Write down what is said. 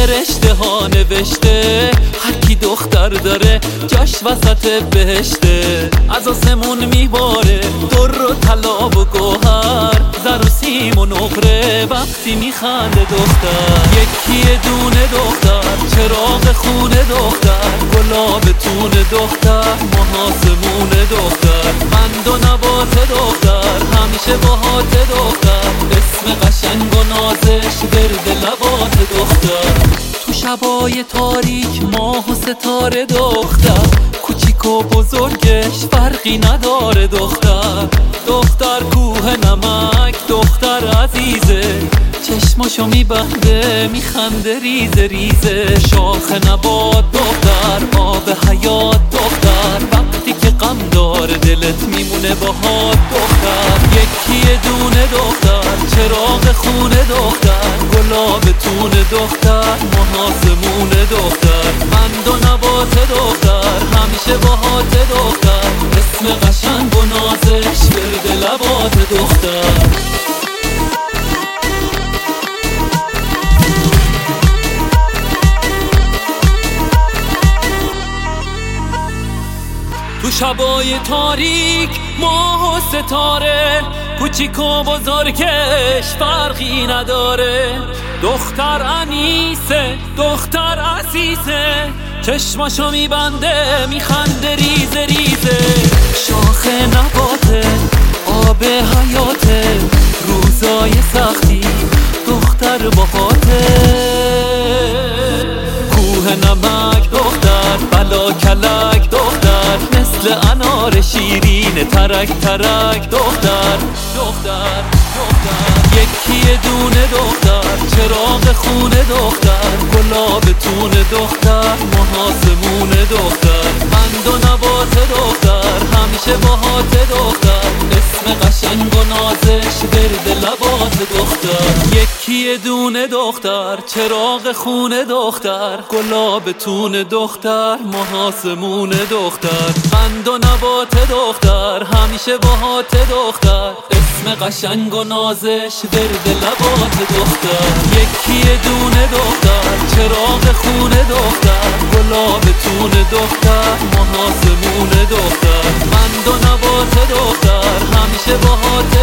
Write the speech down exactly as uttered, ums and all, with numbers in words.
فرشته ها نوشته هر کی دختر داره جاش وسط بهشته. از آسمون میباره در و طلا و گوهر، زر و سیم و نقره وقتی میخنده دختر. یکی دونه دختر چراغ خونه دختر، گلابتون دختر محاسمون دختر. قند و نبات دختر همیشه باهات دختر، اسم قشنگ و نازش گرد لبات دختر. تو شبای تاریک ماه و ستاره دختر، کوچیک و بزرگش فرقی نداره دختر. دختر کوه نمک دختر عزیزه، چشماشو میبنده میخنده ریزه ریزه. شاخ نبات دختر آب حیات دختر، وقتی که غم داره دلت میمونه باهات دختر. یکی دونه دختر چراغ خونه دختر، گلابتون دختر محاسمون دختر. قند و نبات دختر همیشه باهات دختر، اسم قشنگ و نازش گرد لبات دختر. تو شبای تاریک ماه و ستاره، کوچیک و بزرگش فرقی نداره. دختر انیسه دختر عزیزه، چشماشو میبنده میخنده ریزه ریزه. شاخ نباته آب حیاته، روزای سختی دختر باهاته. کوه نمک دختر بلا کلک دختر، مثل انار شیرین ترک ترک دختر دختر دختر. یکی دونه دختر چراغ خونه دختر، گلابتون دختر محاسمون دختر. قند و نبات دختر همیشه باهات دختر، اسم قشنگ و نازش گرد لبات دختر. یکی دونه دختر چراغ خونه دختر، گلابتون دختر محاسمون دختر. قند و نبات دختر همیشه باهات دختر، اسم قشنگ و نازش گرد لبات دختر. یکی دونه دختر چراغ خونه دختر، گلابتون دختر محاسمون دختر. قند و نبات دختر همیشه باهات